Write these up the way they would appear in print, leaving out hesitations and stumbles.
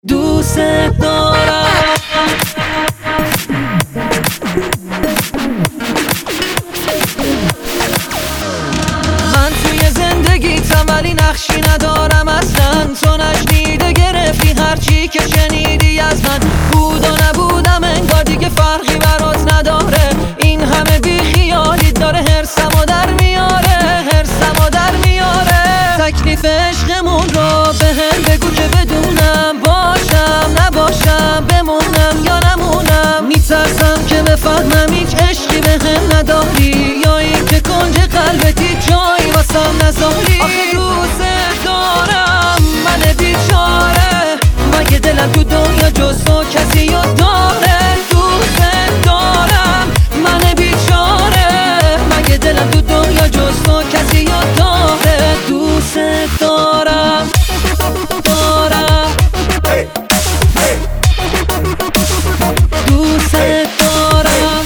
دوست دارم. من توی زندگیتم ولی نقشی ندارم اصلا. تو نشنیده گرفتی هرچی که شنیدی از من. بود و نبودم انگار دیگه فرقی برات نداره. این همه بیخیالی داره هرسمو در میاره، هرسمو در میاره. تکلیف عشقمون رو بهم بگو که بدونم، باشم نباشم، بمونم یا نمونم. میترسم که بفهمم هیچ عشقی بهم نداری، یا این که کنج قلبتی جایی واسم نذاری. آخه دوست دارم من بیچاره، مگه دلم تو دنیا جز تو کسی رو داره؟ دوست دارم من بیچاره، مگه دلم تو دنیا جز تو کسی رو داره؟ دوست دارم دارم دوست دارم.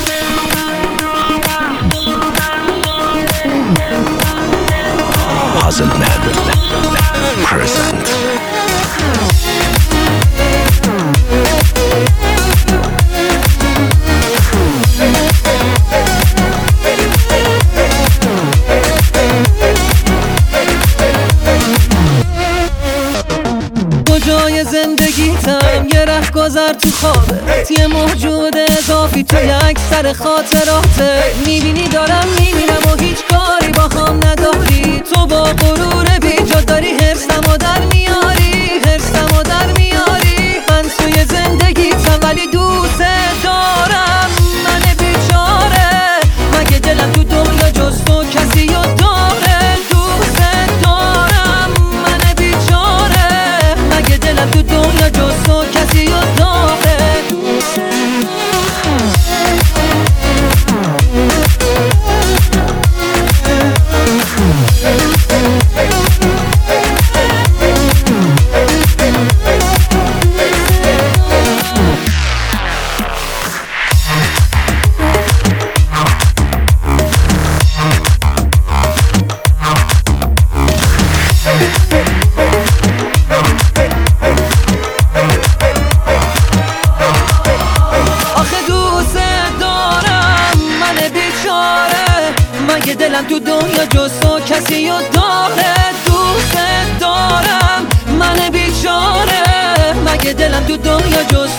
Puzzle Man present. کجای زندگیتم یه رهگذر تو خوابت، یه موجود اضافی تو اکثر خاطراته. میبینی دارم میبینم و هیچ کاری با هم نداری. تو با غرور بیجا داری هرسمو در میاری، هرسمو در میاری. من توی زندگیتم ولی دوست دارم من بیچاره، مگه دلم تو دنیا جز تو کسی رو داره؟ دوست دارم من بیچاره، مگه دلم تو دنیا جز تو کسی رو داره؟ مگه دلم تو دنیا جز تو کسی رو داره؟ دوست دارم من بیچاره، مگه دلم تو دنیا جز